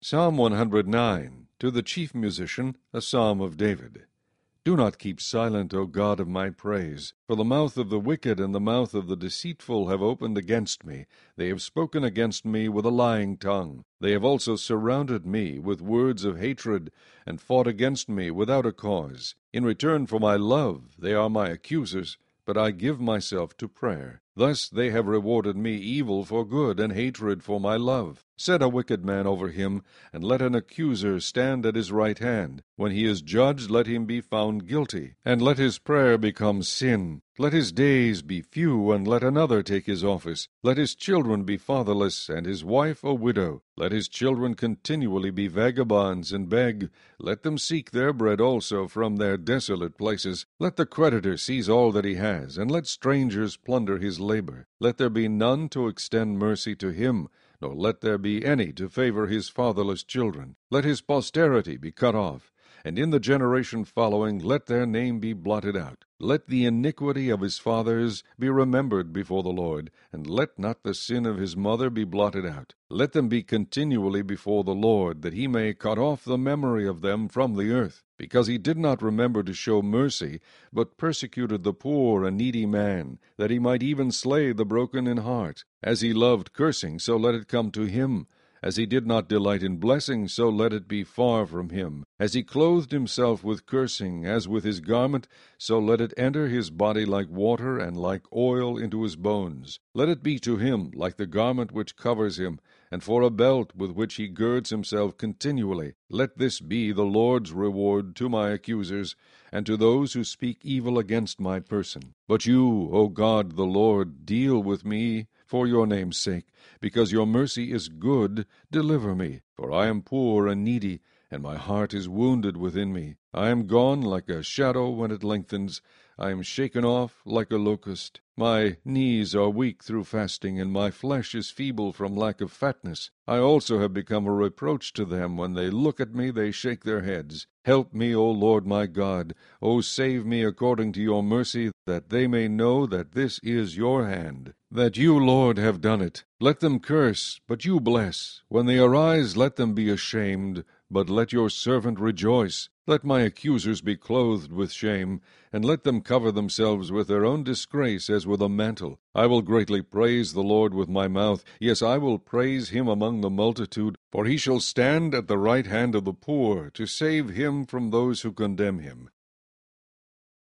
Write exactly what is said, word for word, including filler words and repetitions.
Psalm one hundred nine, to the chief musician, a psalm of David. Do not keep silent, O God of my praise, for the mouth of the wicked and the mouth of the deceitful have opened against me. They have spoken against me with a lying tongue. They have also surrounded me with words of hatred, and fought against me without a cause. In return for my love they are my accusers, but I give myself to prayer. Thus they have rewarded me evil for good, and hatred for my love. Set a wicked man over him, and let an accuser stand at his right hand. When he is judged, let him be found guilty, and let his prayer become sin. Let his days be few, and let another take his office. Let his children be fatherless, and his wife a widow. Let his children continually be vagabonds and beg. Let them seek their bread also from their desolate places. Let the creditor seize all that he has, and let strangers plunder his labor. Let there be none to extend mercy to him, nor let there be any to favor his fatherless children. Let his posterity be cut off, and in the generation following let their name be blotted out. Let the iniquity of his fathers be remembered before the Lord, and let not the sin of his mother be blotted out. Let them be continually before the Lord, that he may cut off the memory of them from the earth. Because he did not remember to show mercy, but persecuted the poor and needy man, that he might even slay the broken in heart. As he loved cursing, so let it come to him. As he did not delight in blessing, so let it be far from him. As he clothed himself with cursing, as with his garment, so let it enter his body like water, and like oil into his bones. Let it be to him like the garment which covers him, and for a belt with which he girds himself continually. Let this be the Lord's reward to my accusers, and to those who speak evil against my person. But you, O God the Lord, deal with me for your name's sake. Because your mercy is good, deliver me. For I am poor and needy, and my heart is wounded within me. I am gone like a shadow when it lengthens. I am shaken off like a locust. My knees are weak through fasting, and my flesh is feeble from lack of fatness. I also have become a reproach to them. When they look at me, they shake their heads. Help me, O Lord my God. O save me according to your mercy, that they may know that this is your hand, that you, Lord, have done it. Let them curse, but you bless. When they arise, let them be ashamed, but let your servant rejoice. Let my accusers be clothed with shame, and let them cover themselves with their own disgrace as with a mantle. I will greatly praise the Lord with my mouth. Yes, I will praise him among the multitude, for he shall stand at the right hand of the poor, to save him from those who condemn him.